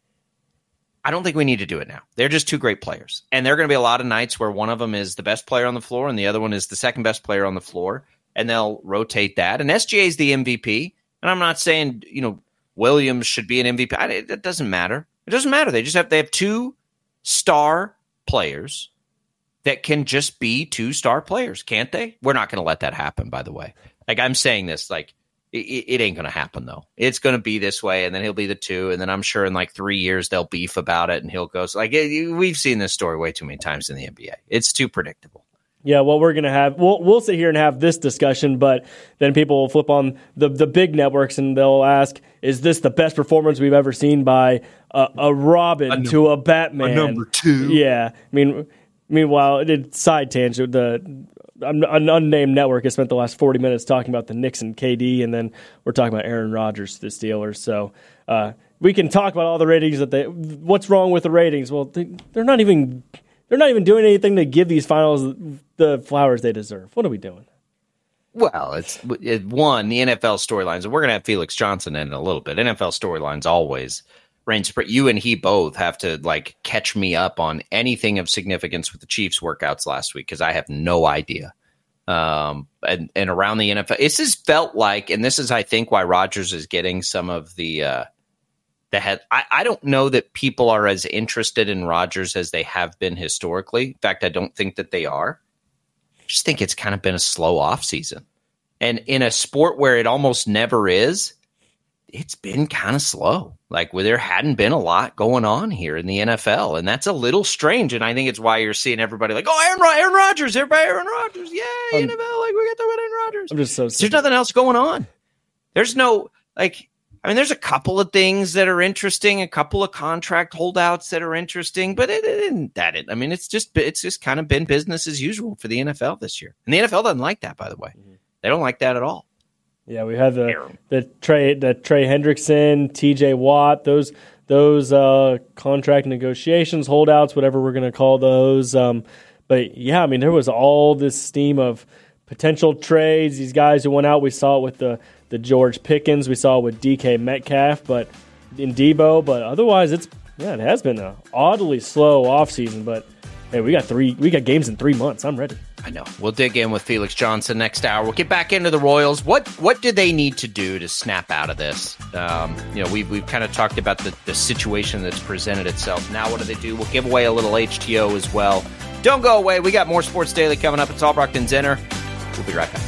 I don't think we need to do it now. They're just two great players. And there are going to be a lot of nights where one of them is the best player on the floor and the other one is the second best player on the floor. And they'll rotate that. And S G A is the M V P. And I'm not saying, you know, Williams should be an M V P. It, it doesn't matter. It doesn't matter. They just have they have two star players that can just be two star players, can't they? We're not going to let that happen, by the way. Like, I'm saying this, like, It, it ain't going to happen, though. It's going to be this way, and then he'll be the two, and then I'm sure in like three years they'll beef about it, and he'll go. So, like, it, we've seen this story way too many times in the N B A. It's too predictable. Yeah, well, we're going to have we'll we'll sit here and have this discussion, but then people will flip on the the big networks and they'll ask, "Is this the best performance we've ever seen by a, a Robin a to a Batman?" A number two. Yeah, I mean, meanwhile, it did side tangent. The an unnamed network has spent the last forty minutes talking about the Knicks and K D, and then we're talking about Aaron Rodgers to the Steelers. So uh, we can talk about all the ratings that they. What's wrong with the ratings? Well, they, they're not even they're not even doing anything to give these finals the flowers they deserve. What are we doing? Well, it's it, one the N F L storylines, and we're gonna have Felix Johnson in a little bit. N F L storylines always reign supreme. You and he both have to like catch me up on anything of significance with the Chiefs workouts last week because I have no idea. um, and, and around the N F L. This has felt like, and this is, I think, why Rodgers is getting some of the uh, the head. I, I don't know that people are as interested in Rodgers as they have been historically. In fact, I don't think that they are. I just think it's kind of been a slow offseason. And in a sport where it almost never is, it's been kind of slow. Like where there hadn't been a lot going on here in the N F L. And that's a little strange. And I think it's why you're seeing everybody like, oh, Aaron, Aaron Rodgers, everybody, Aaron Rodgers. Yay, um, N F L. Like we got the Aaron Rodgers. I'm just so sick. There's nothing else going on. There's no, like, I mean, there's a couple of things that are interesting, a couple of contract holdouts that are interesting, but it, it isn't that it. I mean, it's just, it's just kind of been business as usual for the N F L this year. And the N F L doesn't like that, by the way. Mm-hmm. They don't like that at all. Yeah, we had the the Trey the Trey Hendrickson, T J Watt, those those uh, contract negotiations, holdouts, whatever we're going to call those. Um, but yeah, I mean, there was all this steam of potential trades. These guys who went out, we saw it with the the George Pickens, we saw it with D K Metcalf, but in Debo. But otherwise, it's yeah, it has been an oddly slow offseason. But hey, we got three we got games in three months. I'm ready. I know. We'll dig in with Felix Johnson next hour. We'll get back into the Royals. What what did they need to do to snap out of this? Um, you know, we've, we've kind of talked about the, the situation that's presented itself. Now what do they do? We'll give away a little H T O as well. Don't go away. We got more Sports Daily coming up. It's Albrecht and Zenner. We'll be right back.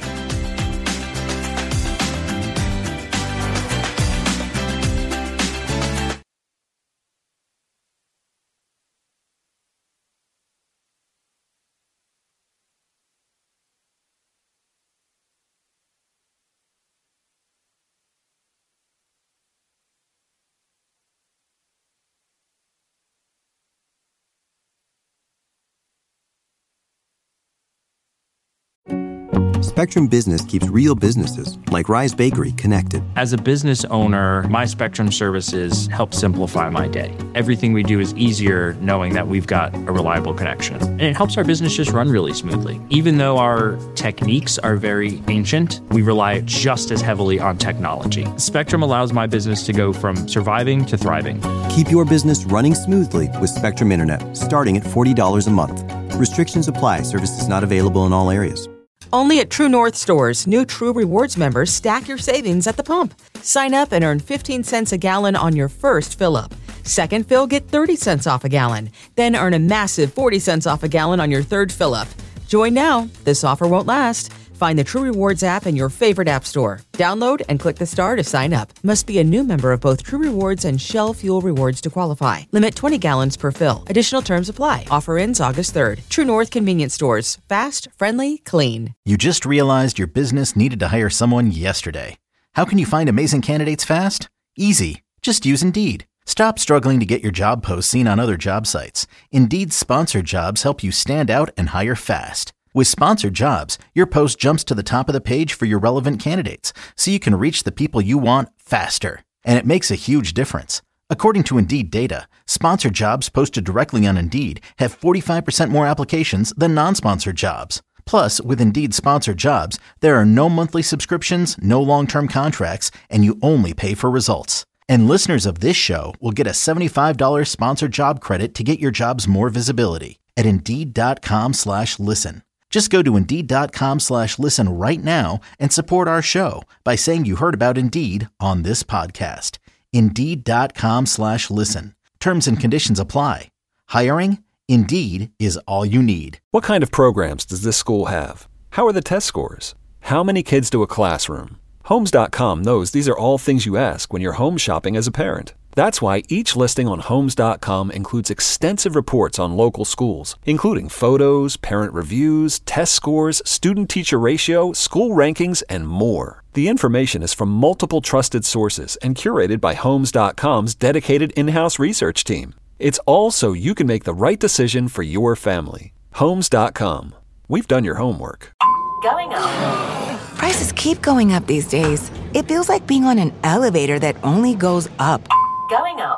Spectrum Business keeps real businesses, like Rise Bakery, connected. As a business owner, my Spectrum services help simplify my day. Everything we do is easier knowing that we've got a reliable connection. And it helps our business just run really smoothly. Even though our techniques are very ancient, we rely just as heavily on technology. Spectrum allows my business to go from surviving to thriving. Keep your business running smoothly with Spectrum Internet, starting at forty dollars a month. Restrictions apply. Services not available in all areas. Only at True North stores, new True Rewards members stack your savings at the pump. Sign up and earn fifteen cents a gallon on your first fill-up. Second fill, get thirty cents off a gallon. Then earn a massive forty cents off a gallon on your third fill-up. Join now. This offer won't last. Find the True Rewards app in your favorite app store. Download and click the star to sign up. Must be a new member of both True Rewards and Shell Fuel Rewards to qualify. Limit twenty gallons per fill. Additional terms apply. Offer ends August third. True North Convenience Stores. Fast, friendly, clean. You just realized your business needed to hire someone yesterday. How can you find amazing candidates fast? Easy. Just use Indeed. Stop struggling to get your job posts seen on other job sites. Indeed's sponsored jobs help you stand out and hire fast. With sponsored jobs, your post jumps to the top of the page for your relevant candidates, so you can reach the people you want faster. And it makes a huge difference. According to Indeed data, sponsored jobs posted directly on Indeed have forty-five percent more applications than non-sponsored jobs. Plus, with Indeed sponsored jobs, there are no monthly subscriptions, no long-term contracts, and you only pay for results. And listeners of this show will get a seventy-five dollars sponsored job credit to get your jobs more visibility at Indeed.com slash listen. Just go to Indeed.com slash listen right now and support our show by saying you heard about Indeed on this podcast. Indeed.com slash listen. Terms and conditions apply. Hiring? Indeed is all you need. What kind of programs does this school have? How are the test scores? How many kids do a classroom? Homes dot com knows these are all things you ask when you're home shopping as a parent. That's why each listing on Homes dot com includes extensive reports on local schools, including photos, parent reviews, test scores, student-teacher ratio, school rankings, and more. The information is from multiple trusted sources and curated by Homes dot com's dedicated in-house research team. It's all so you can make the right decision for your family. Homes dot com. We've done your homework. Going up. Prices keep going up these days. It feels like being on an elevator that only goes up. Going up.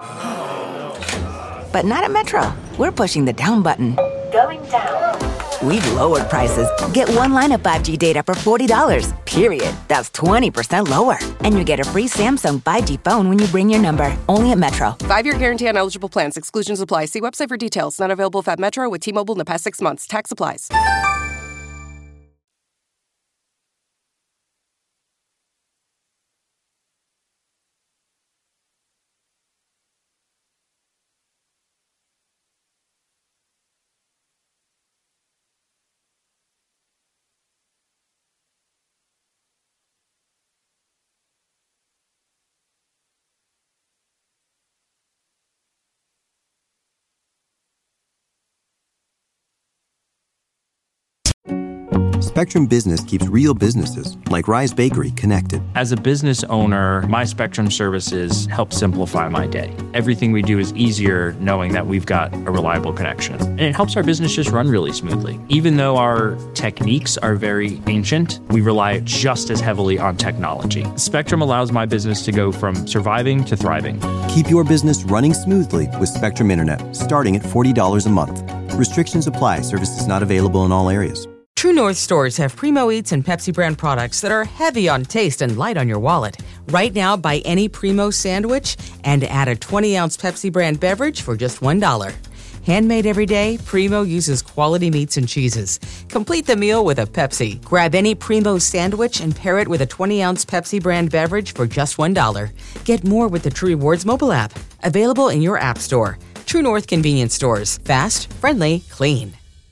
But not at Metro. We're pushing the down button. Going down. We've lowered prices. Get one line of five G data for forty dollars, period. That's twenty percent lower. And you get a free Samsung five G phone when you bring your number. Only at Metro. Five-year guarantee on eligible plans. Exclusions apply. See website for details. Not available if at Metro with T-Mobile in the past six months. Tax applies. Spectrum Business keeps real businesses, like Rise Bakery, connected. As a business owner, my Spectrum services help simplify my day. Everything we do is easier knowing that we've got a reliable connection. And it helps our business just run really smoothly. Even though our techniques are very ancient, we rely just as heavily on technology. Spectrum allows my business to go from surviving to thriving. Keep your business running smoothly with Spectrum Internet, starting at forty dollars a month. Restrictions apply. Services not available in all areas. True North stores have Primo Eats and Pepsi brand products that are heavy on taste and light on your wallet. Right now, buy any Primo sandwich and add a twenty ounce Pepsi brand beverage for just one dollar. Handmade every day, Primo uses quality meats and cheeses. Complete the meal with a Pepsi. Grab any Primo sandwich and pair it with a twenty ounce Pepsi brand beverage for just one dollar. Get more with the True Rewards mobile app. Available in your app store. True North Convenience Stores. Fast, friendly, clean.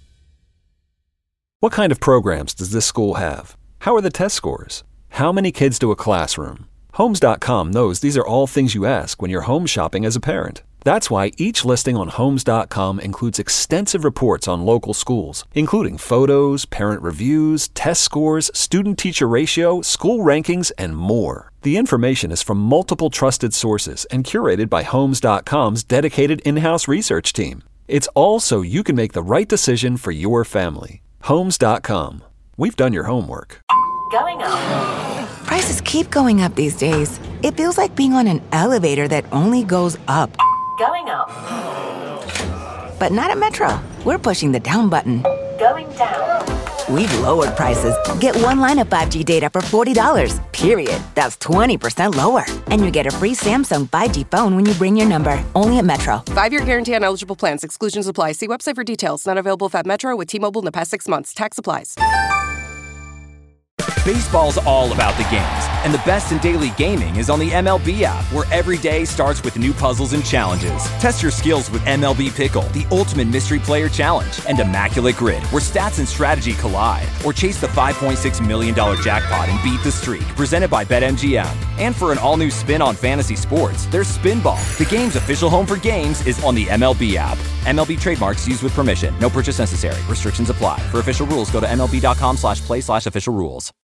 What kind of programs does this school have? How are the test scores? How many kids do a classroom? Homes dot com knows these are all things you ask when you're home shopping as a parent. That's why each listing on Homes dot com includes extensive reports on local schools, including photos, parent reviews, test scores, student-teacher ratio, school rankings, and more. The information is from multiple trusted sources and curated by Homes dot com's dedicated in-house research team. It's all so you can make the right decision for your family. Homes dot com. We've done your homework. Going up. Prices keep going up these days. It feels like being on an elevator that only goes up. Going up. But not at Metro. We're pushing the down button. Going down. We've lowered prices. Get one line of five G data for forty dollars. Period. That's twenty percent lower. And you get a free Samsung five G phone when you bring your number. Only at Metro. Five-year guarantee on eligible plans. Exclusions apply. See website for details. Not available at Metro with T-Mobile in the past six months. Tax applies. Baseball's all about the games, and the best in daily gaming is on the M L B app, where every day starts with new puzzles and challenges. Test your skills with M L B Pickle, the ultimate mystery player challenge, and Immaculate Grid, where stats and strategy collide. Or chase the five point six million dollars jackpot and beat the streak, presented by BetMGM. And for an all-new spin on fantasy sports, there's Spinball. The game's official home for games is on the M L B app. M L B trademarks used with permission. No purchase necessary. Restrictions apply. For official rules, go to M L B dot com slash play slash official rules.